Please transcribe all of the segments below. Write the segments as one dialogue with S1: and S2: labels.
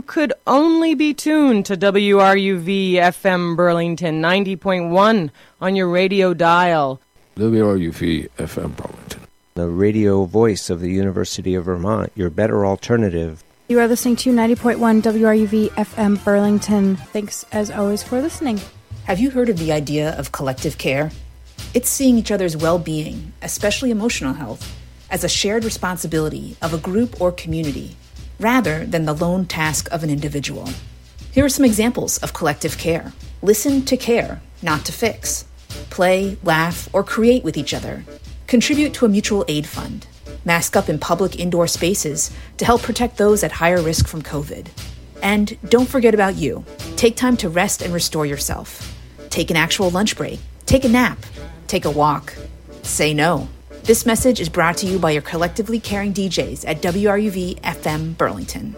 S1: could only be tuned to WRUV FM Burlington 90.1 on your radio dial.
S2: WRUV FM Burlington,
S3: the radio voice of the University of Vermont, your better alternative.
S4: You are listening to 90.1 WRUV FM Burlington. Thanks, as always, for listening.
S5: Have you heard of the idea of collective care? It's seeing each other's well-being, especially emotional health, as a shared responsibility of a group or community, rather than the lone task of an individual. Here are some examples of collective care. Listen to care, not to fix. Play, laugh, or create with each other. Contribute to a mutual aid fund. Mask up in public indoor spaces to help protect those at higher risk from COVID. And don't forget about you. Take time to rest and restore yourself. Take an actual lunch break. Take a nap. Take a walk. Say no. This message is brought to you by your collectively caring DJs at WRUV FM Burlington.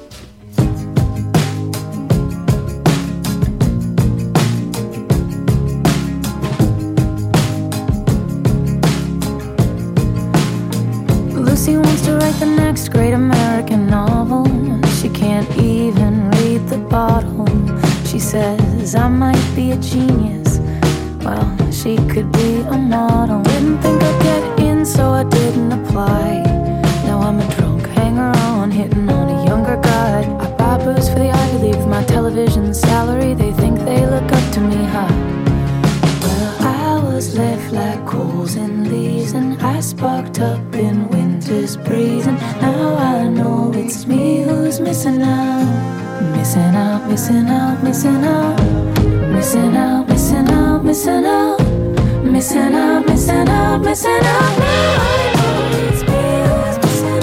S6: Lucy wants to write the next great American novel. She can't even read the bottle. She says, I might be a genius. Well, she could be a model. Didn't think I'd get in, so I didn't apply. Now I'm a drunk hanger-on, hitting on a younger guy. I buy booze for the Ivy League with my television salary. They think they look up to me high. Well, I was left like coals and leaves, and I sparked up in winter's breeze. And now I know it's me who's missing out. Missing out, missing out, missing out. Missing out, missing out, missing out. Missing out, missing out, missing out. Now I know it's me who's missing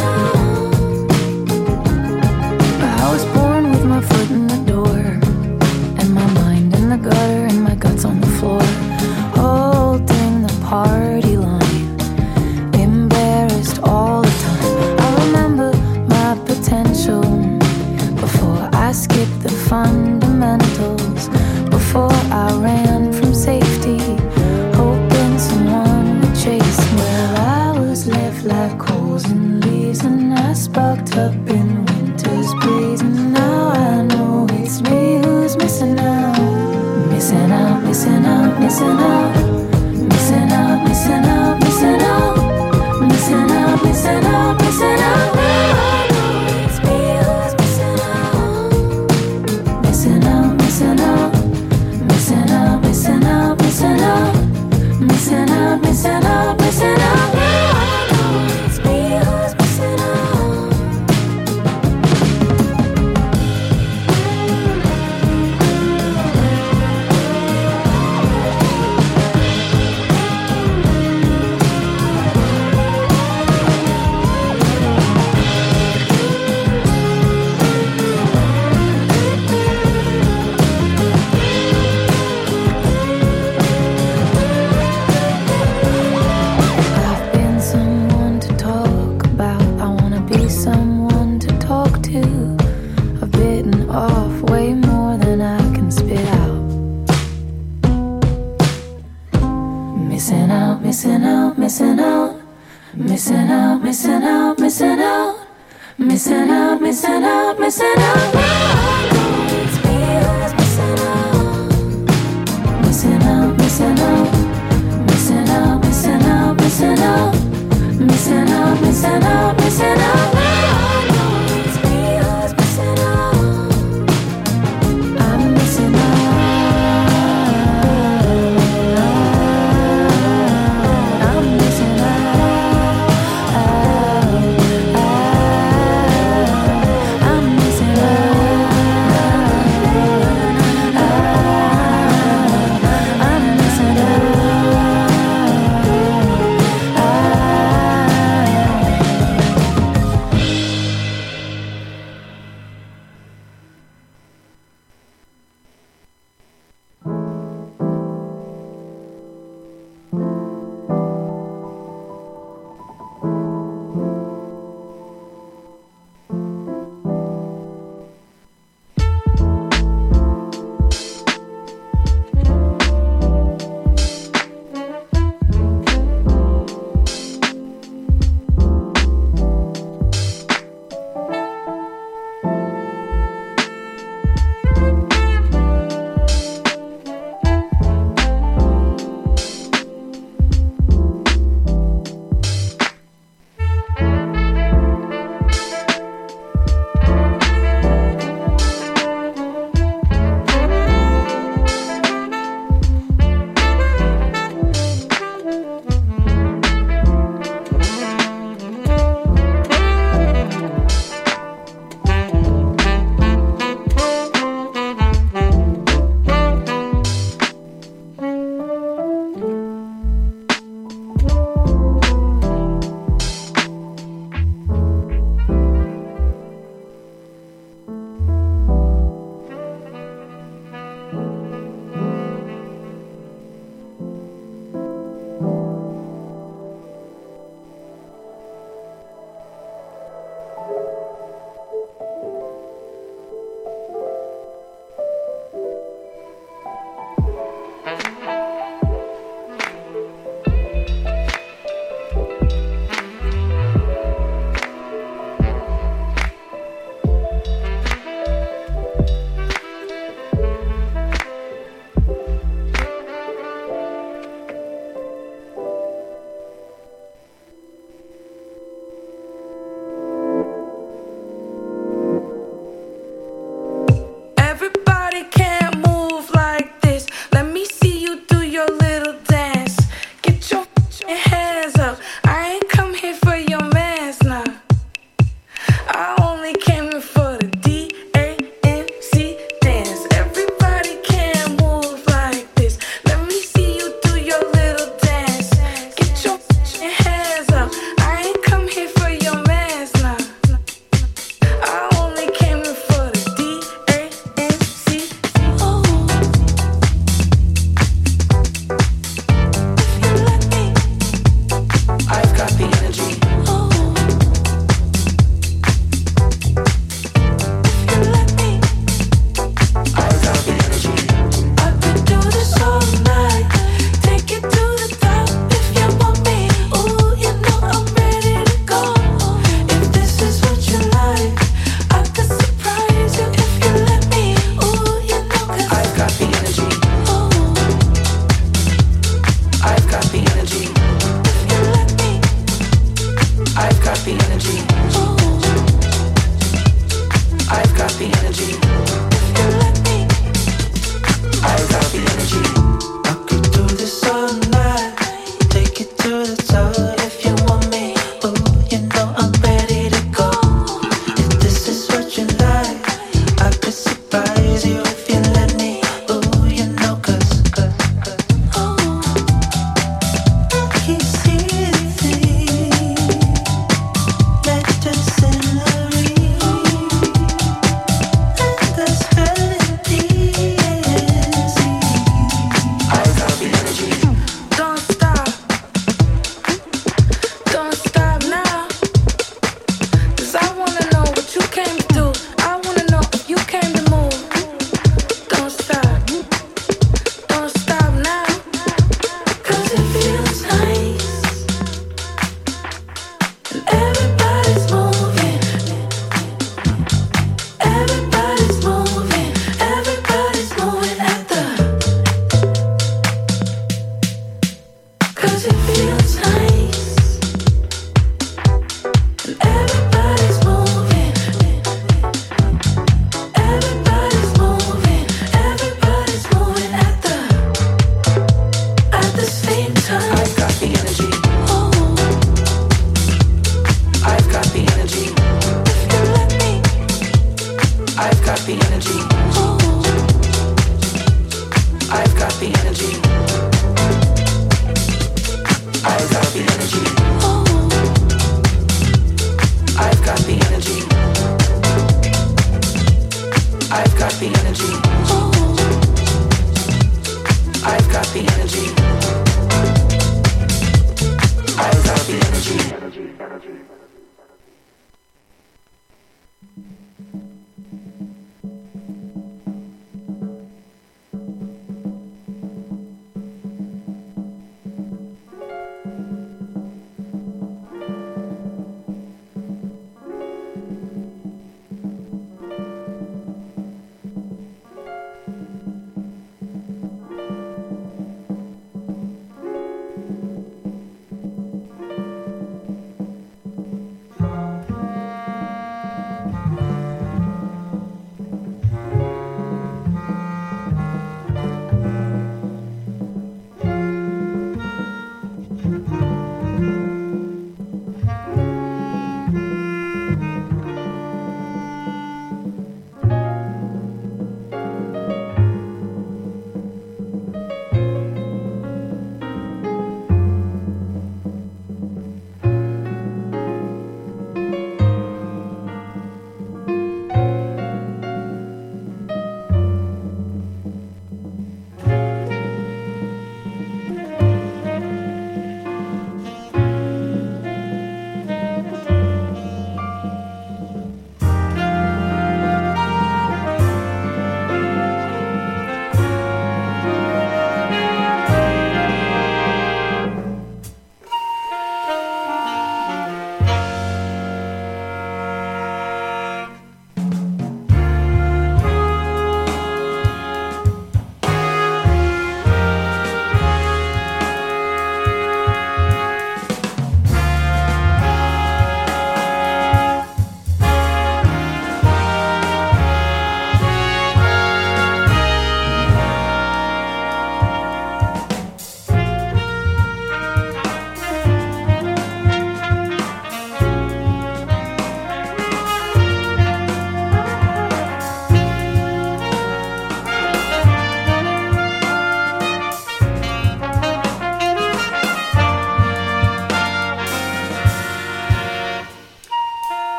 S6: out. I was born with my foot in the door, and my mind in the gutter, and my guts on the floor, holding the party line, embarrassed all the time. I remember my potential before I skipped the fundamentals, before I ran from safety, hoping someone would chase me. Well, I was left like coals and leaves, and I sparked up in winter's breeze. And now I know it's me who's missing out. Missing out, missing out, missing out. Missing out, missing out, missing out. Missing out, missing out, missing out. Now I know it's me who's missing out. Missing out, missing out. Missing out, missing out, missing out. Missing out, missing out, missing out. Now I know it's me who's missing out. I've been someone to talk about. I wanna be someone to talk to. I've bitten off way more than I can spit out. Missing out, missing out, missing out. Missing out, missing out, missing out. Missing out, missing out, missing out. Now I know it's me who's missing out. Missing out, missing out. Missing out, missing out, missing out. Missing out, missing out, missing out. Now I know it's me who's missing out. I'm missing out. I'm missing out. I'm missing out.